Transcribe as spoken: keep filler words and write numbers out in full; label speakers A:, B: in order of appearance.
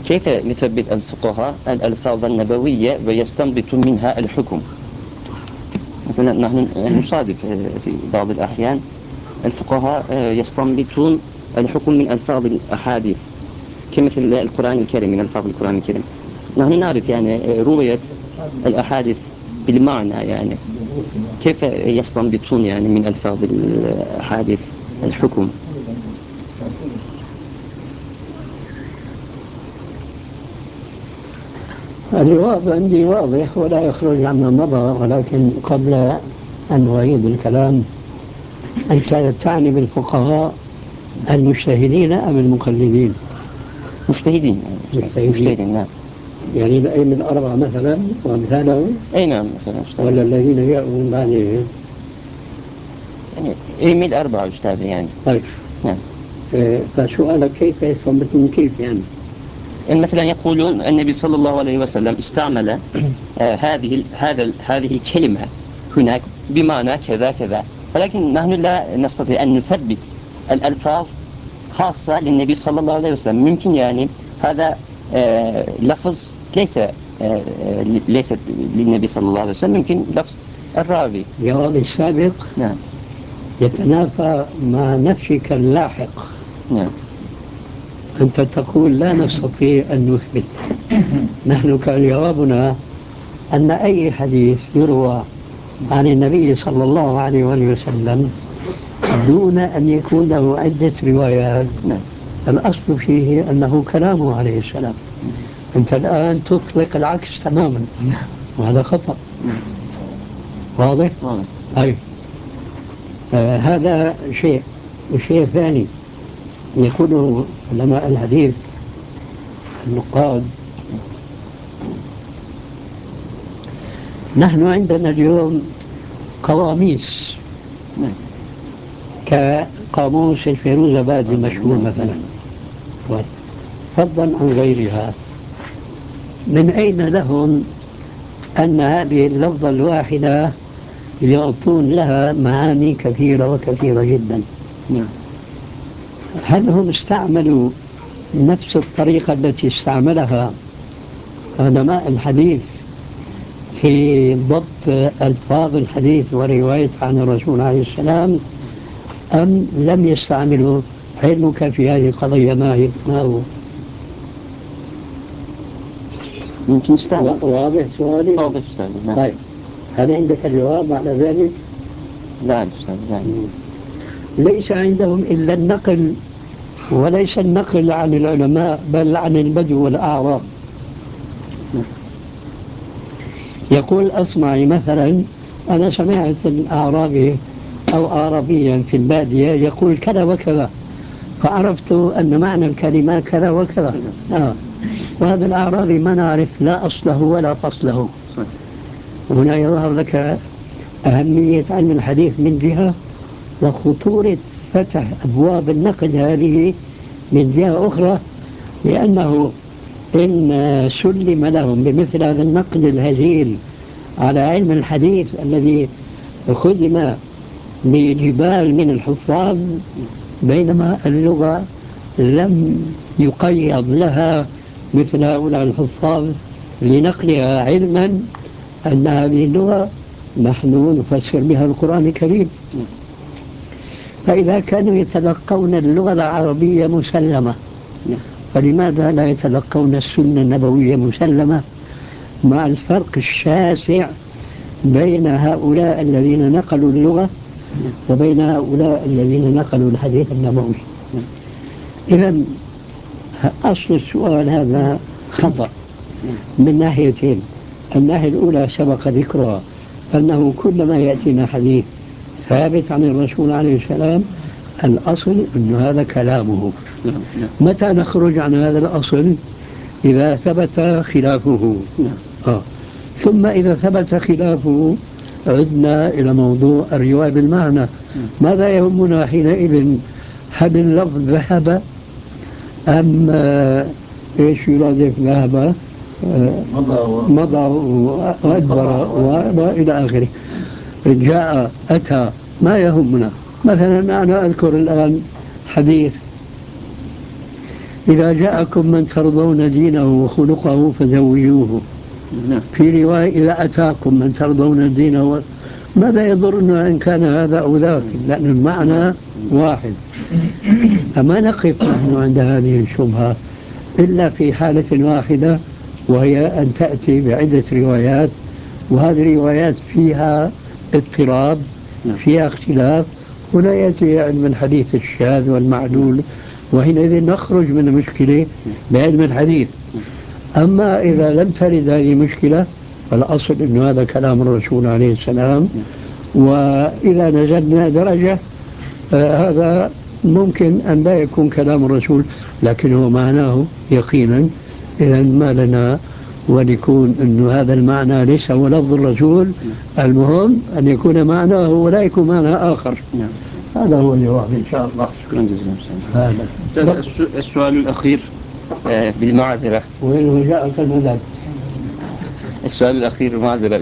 A: كيف يثبت الفقهاء الألفاظ النبوية ويستنبط منها الحكم؟ مثلا نحن نصادف في بعض الأحيان الفقهاء يستنبطون الحكم من ألفاظ الأحاديث كمثل القرآن الكريم، من ألفاظ القرآن الكريم. نحن نعرف يعني رواية الأحاديث بالمعنى، يعني كيف يستنبطون يعني من ألفاظ الأحاديث الحكم؟
B: الجواب عندي واضح ولا يخرج عن النظر، ولكن قبل أن أعيد الكلام، أنت تعني بالفقهاء المجتهدين أم المقلدين؟
A: مجتهدين.
B: مجتهدين.
A: مجتهدين نعم.
B: يعني الأئمة الأربعة مثلا وأمثالهم؟
A: أي نعم مثلا.
B: ولا الذين جاءوا من بعدهم؟
A: يعني الأئمة الأربعة أستاذ يعني.
B: طيب.
A: نعم.
B: فسؤالك كيف يستنبطون؟ كيف يعني؟
A: يعني مثلا يقولون النبي صلى الله عليه وسلم استعمل آه هذه هذا هذه الكلمة هناك بمعنى كذا كذا، ولكن نحن لا نستطيع أن نثبت الألفاظ خاصة للنبي صلى الله عليه وسلم. ممكن يعني هذا آه لفظ ليس آه ليس للنبي صلى الله عليه وسلم، ممكن لفظ الراوي.
B: جواب السابق
A: نعم
B: يتنافى مع نفسك اللاحق.
A: نعم.
B: أنت تقول لا نستطيع أن نثبت. نحن كان جوابنا أن أي حديث يروى عن النبي صلى الله عليه وسلم دون أن يكون له عدة روايات الأصل فيه أنه كلامه عليه السلام. أنت الآن تطلق العكس تماما، وهذا خطأ. واضح؟ أي آه هذا شيء. والشيء الثاني يقول علماء الحديث النقاد: نحن عندنا اليوم قواميس كقاموس الفيروزابادي المشهور مثلا، فضلا عن غيرها. من أين لهم أن هذه اللفظة الواحدة يعطون لها معاني كثيرة وكثيرة جدا؟ هل هم استعملوا نفس الطريقة التي استعملها علماء الحديث في ضبط ألفاظ الحديث ورواية عن الرسول عليه السلام، أم لم يستعملوا؟ علمك في هذه القضية ما هو؟
A: يمكن استعمل.
B: واضح سؤالي؟
A: واضح أستاذ.
B: طيب، هل عندك الجواب على ذلك؟
A: لا أستاذ لا.
B: ليس عندهم إلا النقل، وليس النقل عن العلماء بل عن البدو والأعراب. يقول الأصمعي مثلا: أنا سمعت الأعرابي أو أعرابيا في البادية يقول كذا وكذا، فعرفت أن معنى الكلمة كذا وكذا. آه. وهذا الأعرابي ما نعرف لا أصله ولا فصله. هنا يظهر لك أهمية علم الحديث من جهة، وخطورة فتح أبواب النقد هذه من جهة أخرى، لأنه إن سلم لهم بمثل هذا النقد الهزيل على علم الحديث الذي خدم بجبال من الحفاظ، بينما اللغة لم يقيض لها مثل هؤلاء الحفاظ لنقلها علما أن هذه اللغة نحن نفسر بها القرآن الكريم. فإذا كانوا يتلقون اللغة العربية مسلمة، فلماذا لا يتلقون السنة النبوية مسلمة، مع الفرق الشاسع بين هؤلاء الذين نقلوا اللغة وبين هؤلاء الذين نقلوا الحديث النبوي؟ إذن أصل السؤال هذا خطأ من ناحيتين. الناحية الأولى سبق ذكرها، أنه كلما يأتينا حديث ثابت عن الرسول عليه السلام الأصل أن هذا كلامه. متى نخرج عن هذا الأصل؟ إذا ثبت خلافه. آه. ثم إذا ثبت خلافه عدنا إلى موضوع الرواية بالمعنى. ماذا يهمنا حينئذ؟ هل اللفظ ذهب أم آه إيش يرادف ذهب؟ آه مضى وأدبر وإلى آخره، جاء أتى، ما يهمنا. مثلا أنا أذكر الآن حديث إذا جاءكم من ترضون دينه وخلقه فزوجوه.
A: نعم.
B: في رواية إذا أتاكم من ترضون دينه، ماذا يضرنا إن كان هذا أو ذاك، لأن المعنى واحد. فما نقف نحن عند هذه الشبهة إلا في حالة واحدة، وهي أن تأتي بعدة روايات، وهذه الروايات فيها اضطراب، فيها اختلاف. هنا يأتي علم الحديث الشاذ والمعلول، وحينئذ نخرج من المشكلة بعلم الحديث. أما إذا لم ترد هذه المشكلة فالأصل أن هذا كلام الرسول عليه السلام، وإذا نزلنا درجة آه هذا ممكن أن لا يكون كلام الرسول لكنه معناه يقينا. إذا ما لنا وليكون أن هذا المعنى ليس هو لفظ الرسول، المهم أن يكون معناه ولا يكون معنى آخر. هذا هو الجواب إن شاء الله.
A: شكرا جزيلا. هذا السؤال الأخير بالمعذرة،
B: وإنه جاءك المدد.
A: السؤال الأخير معذرة